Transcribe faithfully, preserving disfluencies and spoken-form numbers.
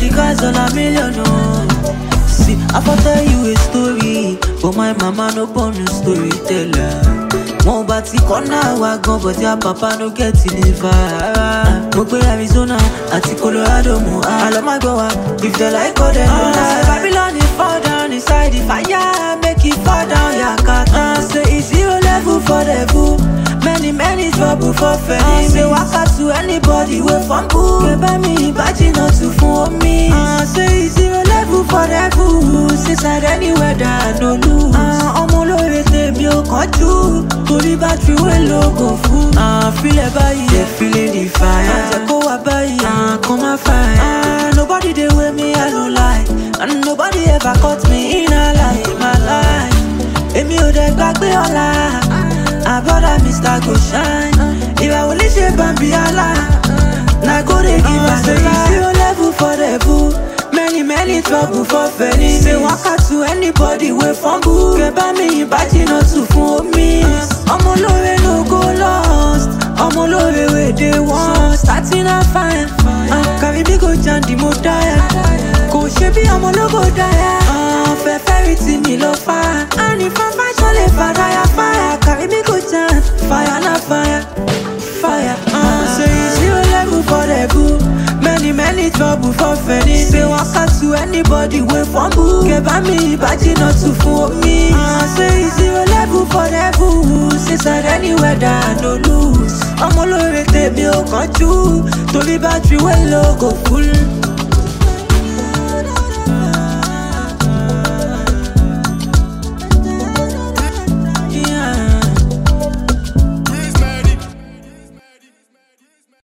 the cars on a million, oh. See, I for tell you a story, but my mama no born no storyteller. One batty corner wagon, but your papa no get to liver. Mogbe Arizona, ati Colorado, mo. I love my goa, if they like all them no lie. Babylon is fall down inside the fire, make it fall down, yakata. Say it's zero level for the boo. Many, many trouble for Feli. Say waka to anybody, we from boo. Get by me, baji not to for me. Uh, say it's zero level for the boo. Inside any weather, no lose. Uh, I'm all over the bio control. Tori battery we logo full. Ah, feel it by yeah, feeling the fire. Take over by ah, come on fire. Ah, nobody they with me, I don't lie. And nobody ever caught me in a lie, my life. Emi o de gbagbe ola. I bother Mister Go Shine. If I only say Bambi Allah, na go they give us a zero level for the boo. Many, many trouble for Feli. Say waka to anybody we from boo. Get by me, baji not to for me. I'm all over no go lost. I'm all over where they want. Starting a fine. Uh, carry me go jandi mo die. Go shebi I'm all over die. Uh, fair fairy to me lo fire. And if I fight all if I die fire. Carry me go jand. Fire na fire. Fire. Uh, say it's zero level for the boo. Many, many trouble for Feli. Say waka to anybody we from boo. Get by me, baji not to for me. Uh, say it's zero level for the boo. Inside any weather, no lose. I'm all over the bill, can't you? Tori battery we logo full.